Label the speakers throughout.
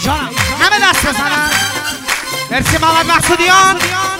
Speaker 1: جانم همه دست بزنن. مرسی محمد مقصودیان.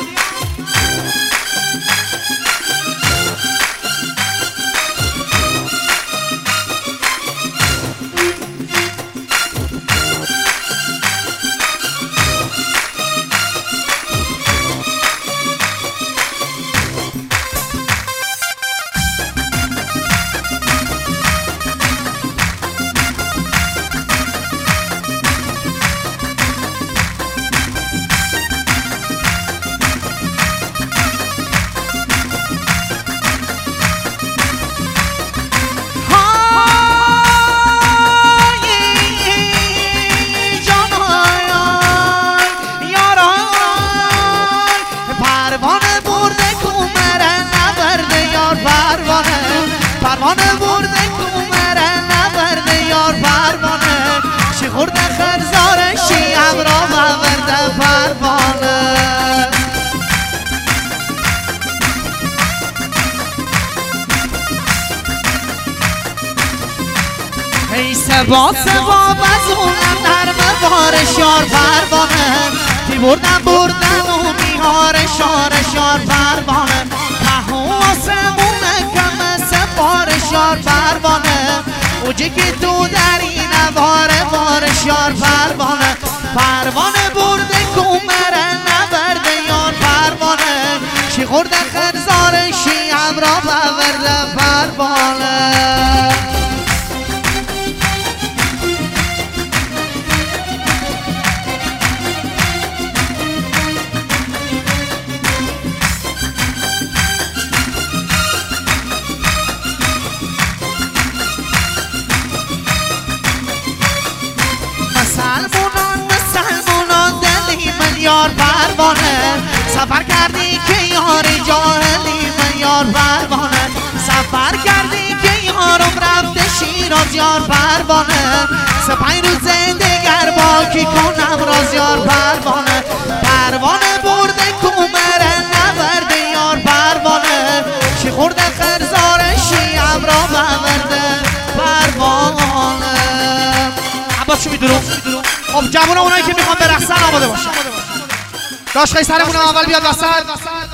Speaker 2: پروانه برده کومره نبرده یار پروانه چی خورده خرزار شیعم را مورده پروانه ای سبا سبا بزونم نرم بارش یار پروانه تی بردم و میهارش شار پروانه پهو آسمونه کم سپارش یار پروانه اوجه که تو در این وارش یار پروانه پروانه برده کومره نبرده یار پروانه چی خورده خرزار شیعم را بورده پروانه مسلمونان دلی من یار پروانه سفر کردی که یار جاهلی من یار پروانه سفر کردی که یارم رفته شیراز یار پروانه 5 روز دیگر باکی کنم راز یار پروانه پروانه برده کومره نبرده یار پروانه چی خورده خرزار شیعم را بورده پروانه
Speaker 1: عباس شو میدونم. خب جوونا اونایی که میخوان برقصن آماده باشن. داشت خیلی سرمون اول بیاد وسط.